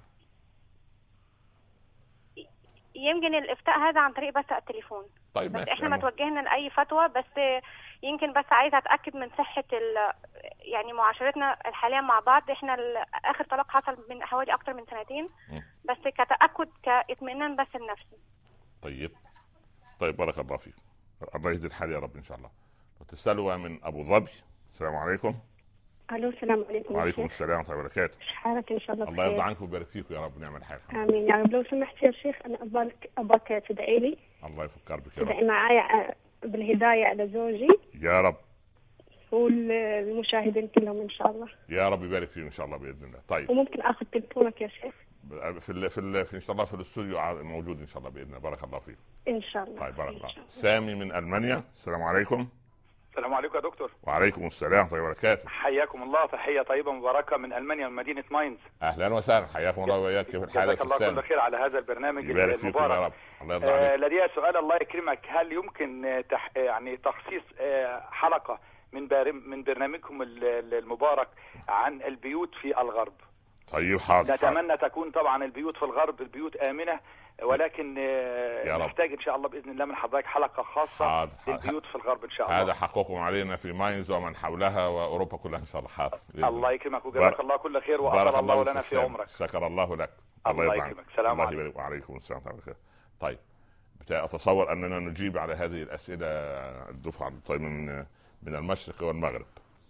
يمكن الافتاء هذا عن طريق بس التليفون. طيب بس ماشي. احنا ما توجهنا لاي فتوى، بس يمكن بس عايزه اتاكد من صحه يعني معاشرتنا الحاليه مع بعض. احنا اخر طلاق حصل من حوالي اكتر من سنتين. م. بس كتاكد كاطمئنان بس لنفسي. طيب طيب بارك الله فيك، الله يهدي الحال يا رب ان شاء الله. سلوى من ابو ظبي، السلام عليكم. الو السلام عليكم. وعليكم السلام ورحمه الله وبركاته. حالك ان شاء الله الله يرضى عنكم ويبارك فيكم يا رب، نعم الحال. امين يا رب. لو سمحت يا شيخ انا ابارك اباك تدعي لي. الله يفكر بك يا رب. تدعي معايا بالهدايه على زوجي يا رب، والمشاهدين كلهم ان شاء الله. يا رب يبارك فيهم ان شاء الله باذن الله. طيب وممكن اخذ تليفونك يا شيخ؟ في ال في, ال في ان شاء الله في الاستوديو موجود ان شاء الله باذن الله. بارك الله فيكم ان شاء الله. طيب بارك الله. سامي من المانيا، السلام عليكم. السلام عليكم يا دكتور. وعليكم السلام ورحمه الله وبركاته. حياكم الله، تحيه طيبه مباركه من المانيا من مدينه ماينز. اهلا وسهلا، حياكم الله وياك. كيف الحال يا استاذ؟ الله كل خير على هذا البرنامج المبارك يا رب. الله يرضى عليك. آه لدي سؤال الله يكرمك، هل يمكن تح يعني تخصيص آه حلقه من من برنامجكم المبارك عن البيوت في الغرب؟ طيب حاضر. نتمنى تكون طبعا البيوت في الغرب البيوت آمنة، ولكن نحتاج ان شاء الله باذن الله من حضرتك حلقه خاصه حاضر. للبيوت في الغرب ان شاء الله. هذا حقكم علينا في ماينز ومن حولها واوروبا كلها ان شاء الله. حاضر. الله يكرمك وجزاك الله كل خير واطال الله لنا في عمرك. شكر الله لك. الله يكرمك. السلام عليكم. وعليكم السلام ورحمه الله. طيب اتصور اننا نجيب على هذه الاسئله الدفعه طيب من من المشرق والمغرب.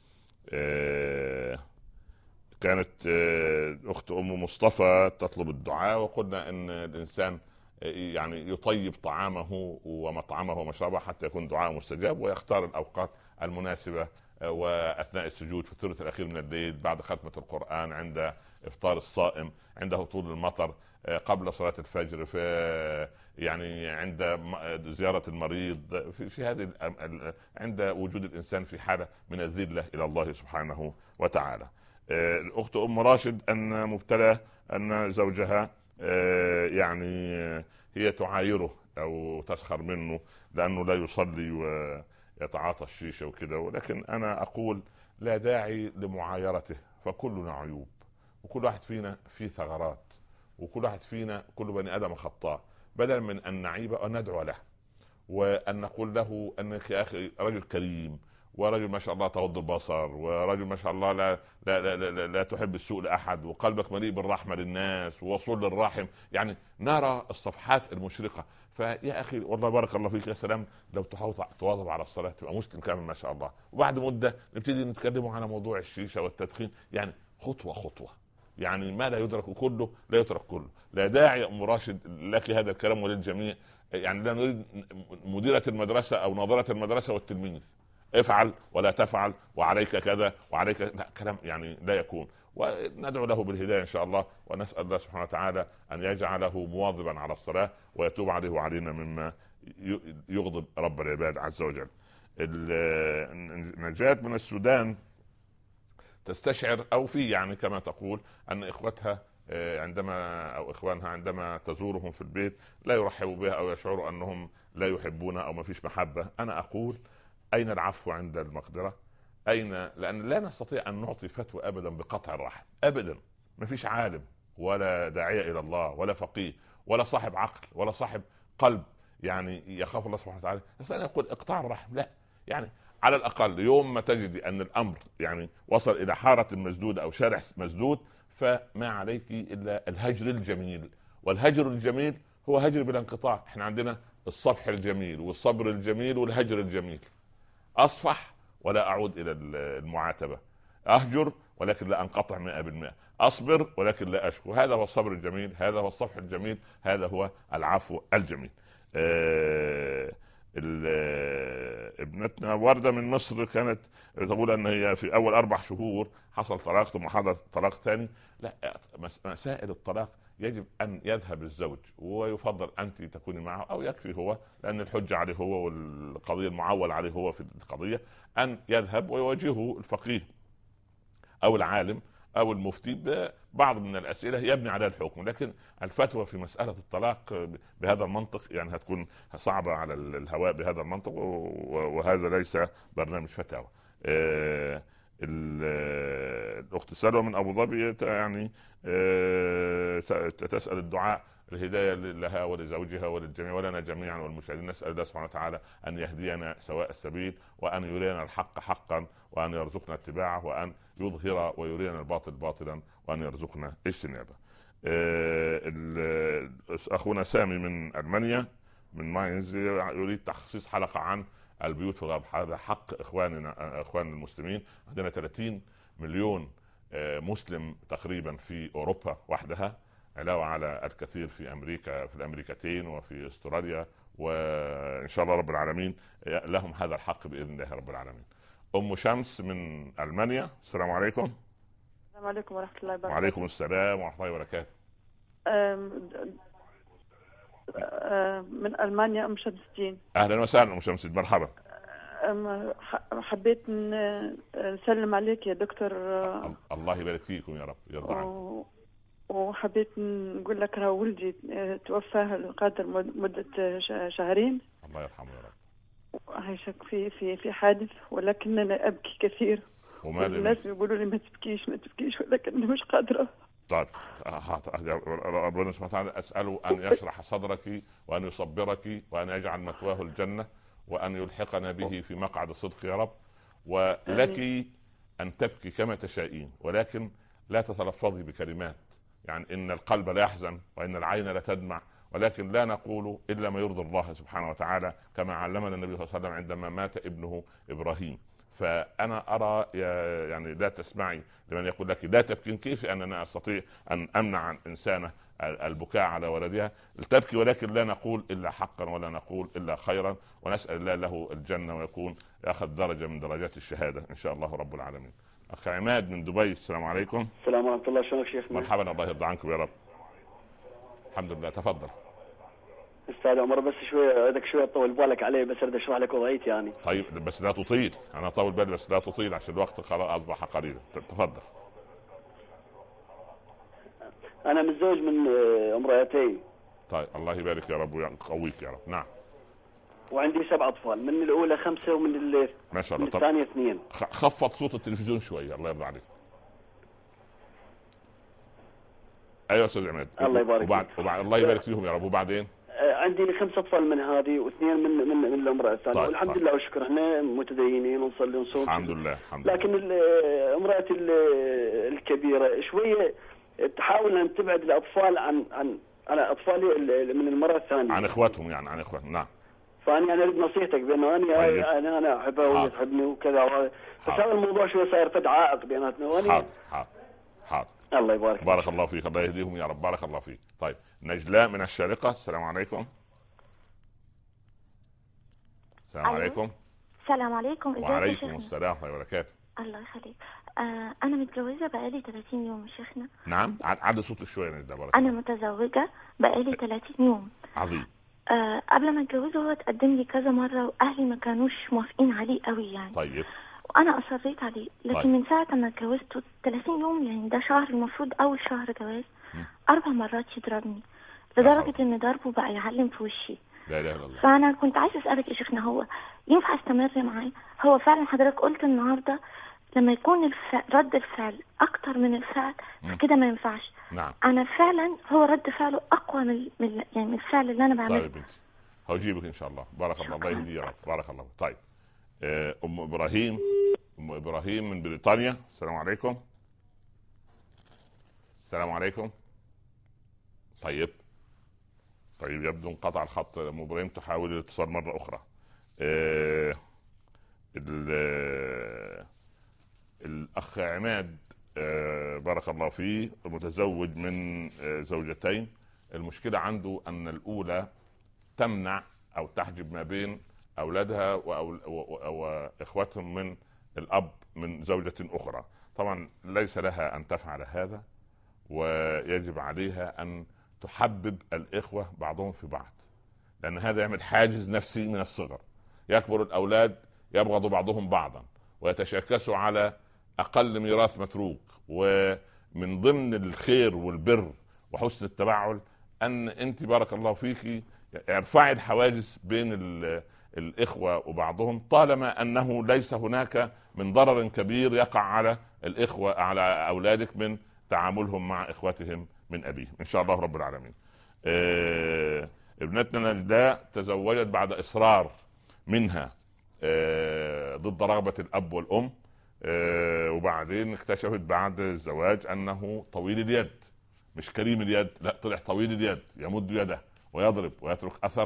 أه كانت اخت ام مصطفى تطلب الدعاء، وقلنا ان الانسان يعني يطيب طعامه ومطعمه ومشربه حتى يكون دعاء مستجاب، ويختار الاوقات المناسبه واثناء السجود في الثلث الاخير من الليل، بعد ختمه القران، عند افطار الصائم، عند هطول المطر، قبل صلاه الفجر، في يعني عند زياره المريض، في, في هذه عند وجود الانسان في حاله من الذله الى الله سبحانه وتعالى. الأخت أم راشد أن مبتلى أن زوجها يعني هي تعايره أو تسخر منه لأنه لا يصلي ويتعاطى الشيشة وكده، ولكن أنا أقول لا داعي لمعايرته، فكلنا عيوب، وكل واحد فينا فيه ثغرات، وكل واحد فينا كل بني آدم خطاء. بدلا من أن نعيبه أن ندعو له وأن نقول له أنك يا أخي رجل كريم ورجل ما شاء الله تغض البصر، ورجل ما شاء الله لا لا لا, لا, لا, لا تحب السوء لاحد، وقلبك مليء بالرحمه للناس ووصول للرحم، يعني نرى الصفحات المشرقه. فيا اخي والله بارك الله فيك، يا سلام لو تواظب على الصلاه تبقى مسلم كامل ما شاء الله. وبعد مده نبتدي نتكلم على موضوع الشيشه والتدخين، يعني خطوه خطوه، يعني ما لا يدرك كله لا يترك كله. لا داعي يا ام راشد لك هذا الكلام وللجميع، يعني لا نريد مديره المدرسه او ناظره المدرسه والتلميذ افعل ولا تفعل وعليك كذا وعليك، لا كلام يعني لا يكون. وندعو له بالهدايه ان شاء الله، ونسال الله سبحانه وتعالى ان يجعله مواظبا على الصلاه ويتوب عليه وعلينا مما يغضب رب العباد عز وجل. النجاة من السودان تستشعر او في يعني كما تقول ان اخوتها عندما او اخوانها عندما تزورهم في البيت لا يرحبوا بها او يشعروا انهم لا يحبونها او ما فيش محبه. انا اقول اين العفو عند المقدره؟ اين؟ لان لا نستطيع ان نعطي فتوى ابدا بقطع الرحم ابدا. ما فيش عالم ولا داعيه الى الله ولا فقيه ولا صاحب عقل ولا صاحب قلب يعني يخاف الله سبحانه وتعالى بس انا اقول اقطاع الرحم لا. يعني على الاقل يوم ما تجد ان الامر يعني وصل الى حاره مسدوده او شارع مسدود، فما عليك الا الهجر الجميل، والهجر الجميل هو هجر بلا انقطاع. احنا عندنا الصفح الجميل والصبر الجميل والهجر الجميل. اصفح ولا اعود الى المعاتبه، اهجر ولكن لا انقطع مئة بالمئة، اصبر ولكن لا اشكو. هذا هو الصبر الجميل، هذا هو الصفح الجميل، هذا هو العفو الجميل. آه ابنتنا وردة من مصر كانت تقول ان هي في اول اربع شهور حصل طلاق ثم حدث طلاق ثاني. لا، مسائل الطلاق يجب ان يذهب الزوج ويفضل انت تكوني معه او يكفي هو، لان الحجه عليه هو والقضيه المعول عليه هو في القضيه، ان يذهب ويواجهه الفقيه او العالم او المفتي ببعض من الاسئله يبني عليها الحكم. لكن الفتوى في مساله الطلاق بهذا المنطق يعني هتكون صعبه على الهواء بهذا المنطق، وهذا ليس برنامج فتاوى. الاخت سلوى من ابو ظبي يعني تسال الدعاء الهدايه لها ولزوجها وللجميع ولنا جميعا والمشاهدين. نسال الله سبحانه وتعالى ان يهدينا سواء السبيل، وان يرينا الحق حقا، وان يرزقنا اتباعه، وان يظهر ويرينا الباطل باطلا، وان يرزقنا اجتنابه. اخونا سامي من المانيا من ماينز يريد تخصيص حلقه عن البيوت في الغرب. هذا حق اخواننا اخوان المسلمين. عندنا ثلاثين مليون مسلم تقريبا في اوروبا وحدها، علاوه على الكثير في امريكا في الامريكتين وفي استراليا، وان شاء الله رب العالمين لهم هذا الحق باذن الله رب العالمين. ام شمس من المانيا، السلام عليكم. السلام عليكم ورحمه الله وبركاته. وعليكم السلام ورحمه الله وبركاته. من المانيا ام شمس الدين. اهلا وسهلا ام شمس، مرحبا. حبيت نسلم عليك يا دكتور. الله يبارك فيكم يا رب يرضى عنك. وحبيت نقول لك راه ولدي توفى القادر مده شهرين، الله يرحمه يا رب. عايشك في في في حادث، ولكن انا ابكي كثير. والناس يقولوا لي ما تبكيش ما تبكيش، ولكن انا مش قادره. طيب ربنا سبحانه وتعالى اساله ان يشرح صدرك وان يصبرك وان يجعل مثواه الجنه وان يلحقنا به في مقعد صدق يا رب. ولك ان تبكي كما تشائين، ولكن لا تتلفظي بكلمات، يعني ان القلب لا يحزن وان العين لا تدمع، ولكن لا نقول الا ما يرضي الله سبحانه وتعالى، كما علمنا النبي صلى الله عليه وسلم عندما مات ابنه ابراهيم. فانا ارى يعني لا تسمعي لمن يقول لك لا تبكين. كيف اننا استطيع ان امنع عن انسانه البكاء على ولدها؟ تبكي، ولكن لا نقول الا حقا ولا نقول الا خيرا، ونسال الله له الجنه ويكون ياخذ درجه من درجات الشهاده ان شاء الله رب العالمين. اخ عماد من دبي، السلام عليكم. السلام ورحمه الله، شلونك شيخنا؟ مرحبا، الله يرضى عنكم يا رب. الحمد لله، تفضل. استاذ عمر بس شويه بدك شويه تطول بالك عليه، بس اريد اشرح لك وضعيتي يعني. طيب بس لا تطيل، انا طول بالي بس لا تطيل عشان الوقت خلاص اصبح قريبا. تفضل. انا متزوج من امرأتين. طيب الله يبارك يا رب ويقويك يا رب. نعم. وعندي سبع اطفال، من الاولى خمسه ومن اللي ما شاء الله. من الثانيه اثنين. خفض صوت التلفزيون شويه الله يرضى عليك. ايوه استاذ عماد. الله يبارك وبعد, وبعد الله يبارك فيهم يا رب. وبعدين عندي خمس اطفال من هذه واثنين من من من الامراه الثانيه. طيب والحمد طيب. لله والشكر احنا متدينين ونصلي ونصوم الحمد لله الحمد لله. لكن امرأتي الكبيره شويه تحاول ان تبعد الاطفال عن عن انا اطفالي من المراه الثانيه، عن اخواتهم يعني عن اخواتهم. نعم. فاني يعني اريد نصيحتك بانه اني طيب. انا انا احبها وهي تحبني وكذا، بس هذا الموضوع شوي صاير فد عائق بيناتنا. واني حاضر حاضر حاضر. الله يبارك. بارك الله فيك، الله يهديهم يا رب. بارك الله فيك. طيب نجلاء من الشارقة، السلام عليكم. السلام أيوه. عليكم. السلام عليكم. وعليكم السلام ورحمة الله وبركاته. الله يخليك. آه أنا متجوزة بقالي ثلاثين يوم يا شيخنا. نعم، عد صوت شوية نجلاء. بارك أنا متزوجة بقالي ثلاثين يوم. عظيم. آه قبل ما اتجوزه هو تقدم لي كذا مرة وأهلي ما كانوش موافقين عليه قوي يعني. طيب. وأنا أصريت عليه، لكن طيب. من ساعة ما اتجوزته ثلاثين يوم يعني ده شهر، المفروض أول شهر جواز أربع مرات يضربني لدرجة إن ضربه بقى يعلم في وشي. لا اله الا الله. فأنا كنت عايزة أسألك يا شيخنا، هو ينفع استمر معاه؟ هو فعلا حضرتك قلت النهارده لما يكون الفعل رد الفعل أكتر من الفعل فكده ما ينفعش. نعم. أنا فعلا هو رد فعله أقوى من من يعني من الفعل اللي أنا بعمله. طيب بنتي هجيبك إن شاء الله. بارك الله. الله يهدي يا رب. بارك الله. طيب أم إبراهيم، أم إبراهيم من بريطانيا، السلام عليكم. السلام عليكم. طيب طيب يبدو انقطع الخط. أم إبراهيم تحاول الاتصال مرة أخرى. أه الأخ عماد أه بارك الله فيه متزوج من أه زوجتين. المشكلة عنده أن الأولى تمنع أو تحجب ما بين أولادها وإخواتهم من الأب من زوجة أخرى. طبعا ليس لها أن تفعل هذا، ويجب عليها أن تحبب الإخوة بعضهم في بعض، لأن هذا يعمل حاجز نفسي من الصغر. يكبر الأولاد يبغض بعضهم بعضا ويتشاكسوا على أقل ميراث متروك. ومن ضمن الخير والبر وحسن التبعل أن أنت بارك الله فيك ارفعي الحواجز بين الإخوة وبعضهم، طالما أنه ليس هناك من ضرر كبير يقع على الإخوة على أولادك من تعاملهم مع إخوتهم من أبيهم إن شاء الله رب العالمين. اه ابنتنا نجلاء تزوجت بعد إصرار منها اه ضد رغبة الأب والأم، اه وبعدين اكتشفت بعد الزواج أنه طويل اليد، مش كريم اليد، لا طلع طويل اليد، يمد يده ويضرب ويترك أثر،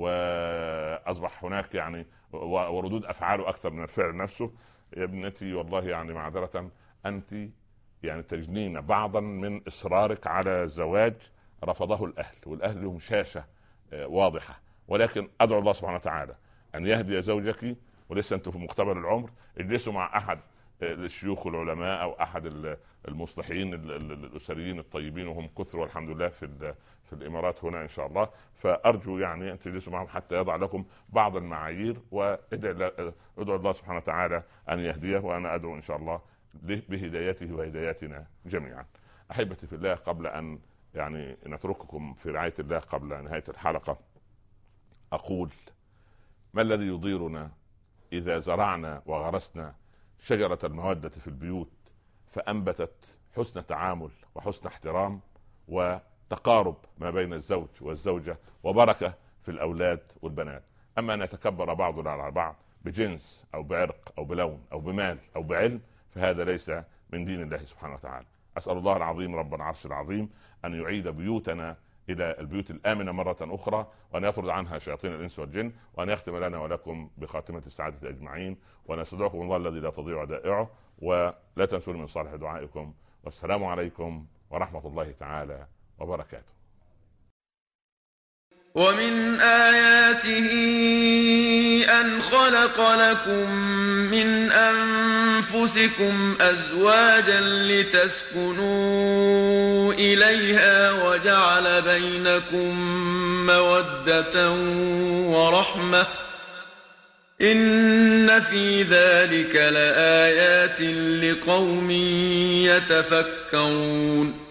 وأصبح هناك يعني وردود أفعاله أكثر من الفعل نفسه. يا ابنتي والله يعني معذرة، أنت يعني تجنين بعضا من إصرارك على زواج رفضه الأهل، والأهل لهم شاشة واضحة. ولكن أدعو الله سبحانه وتعالى أن يهدي زوجك، ولسه أنتم في مقتبل العمر، اجلسوا مع أحد الشيوخ العلماء أو أحد المصلحين الأسريين الطيبين، وهم كثر والحمد لله في في الإمارات هنا إن شاء الله. فأرجو يعني أن تجلسوا معهم حتى يضع لكم بعض المعايير، وادعوا الله سبحانه وتعالى أن يهديه، وأنا أدعو إن شاء الله بهدايته وهداياتنا جميعا. أحبتي في الله، قبل أن يعني نترككم في رعاية الله قبل نهاية الحلقة، أقول: ما الذي يضيرنا إذا زرعنا وغرسنا شجرة المودة في البيوت فأنبتت حسن تعامل وحسن احترام وتقارب ما بين الزوج والزوجة وبركة في الأولاد والبنات. أما أن يتكبر بعضنا على بعض بجنس أو بعرق أو بلون أو بمال أو بعلم، فهذا ليس من دين الله سبحانه وتعالى. أسأل الله العظيم رب العرش العظيم أن يعيد بيوتنا إلى البيوت الآمنة مرة أخرى، وأن يطرد عنها شياطين الإنس والجن، وأن يختم لنا ولكم بخاتمة السعادة أجمعين. ونستودعكم الله الذي لا تضيع ودائعه، ولا تنسوا من صالح دعائكم. والسلام عليكم ورحمة الله تعالى وبركاته. ومن آياته أن خلق لكم من أنفسكم أزواجا لتسكنوا إليها وجعل بينكم مودة ورحمة، إن في ذلك لآيات لقوم يتفكرون.